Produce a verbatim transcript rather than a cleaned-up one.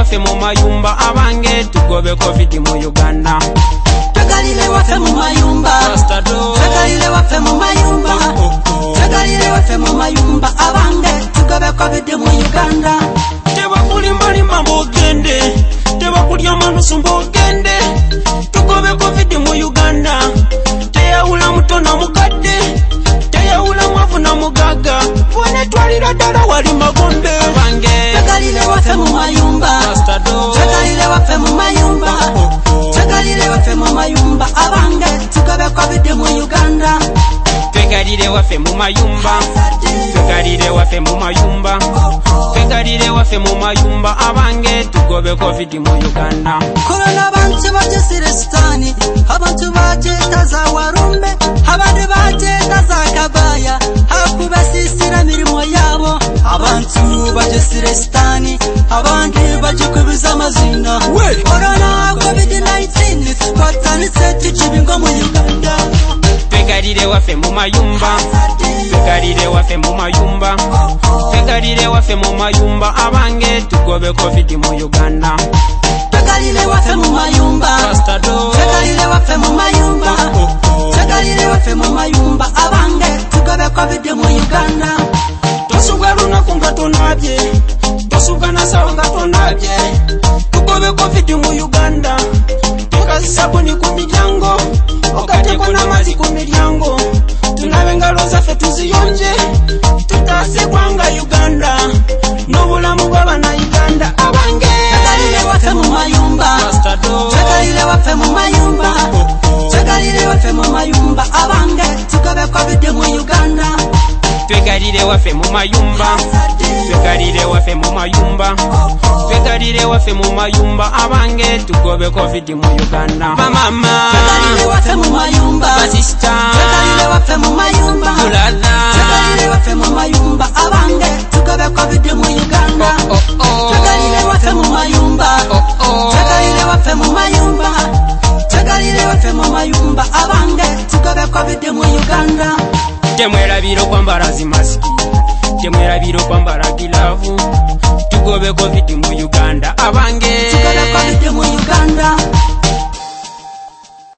waffe mu mayumba abange tugobe covid mu Uganda. Twegalire waffe mu mayumba, twegalire waffe mu mayumba, twegalire waffe mu mayumba abange tugobe covid mu Uganda. Tebakulimba limba mbogende, tebakulya manusu mbogende, tugobe covid mu Uganda. Teyawula muto na mukadde, teyawula mwavu na mugaga, bone twalira ddala wali magonde abange. Twegalire waffe mu mayumba, twegalire waffe mu mayumba, twegalire waffe mu mayumba abange tugobe covid mu Uganda. Twegalire waffe mu mayumba, twegalire waffe mu mayumba, twegalire waffe mu mayumba abange tugobe covid mu Uganda. Corona bantu bajesire sitani, abantu bajeta za warumbe, abandi bajeta za kabaya, hakubasisira mirimo yabo. Abantu bajesire sitani, abandi bajikubiza amazina. Corona covid nineteen twatanitse tukibingo mu Uganda. Twegalire waffe mu mayumba, twegalire waffe mu mayumba, twegalire waffe mu mayumba abange tugobe covid mu Uganda. Twegalire waffe mu mayumba, twegalire waffe mu mayumba, twegalire waffe mu mayumba abange tugobe covid mu Uganda. Tosuga lunaku nga tonabye, tosuga nasawo nga tonabye, tugobe covid mu Uganda. Teka sabuni ku miryango, okateko n'amazzi ku miryango, tunabe engalo zaffe tuziyonje, tutaase gwanga Uganda n'obulamu bw'Abannayuganda abange. Twegalire waffe mu mayumba, twegalire waffe mu mayumba, twegalire waffe mu mayumba abange tugobe covid mu Uganda. Twegalire waffe mu mayumba, twegalire waffe mu mayumba, twegalire waffe mu mayumba abange tugobe covid mu Uganda. Bamama, twegalire waffe mu mayumba, basista, twegalire waffe mu mayumba, tulala, twegalire waffe mu mayumba abange tugobe covid mu Uganda. Twegalire waffe mu mayumba, twegalire waffe mu mayumba, twegalire waffe mu mayumba abange tugobe covid mu Uganda. Temwerabira okwambala zimasiki, temwerabira okwambala gilavu, tugobe covid mu Uganda abange. Tugobe covid mu Uganda.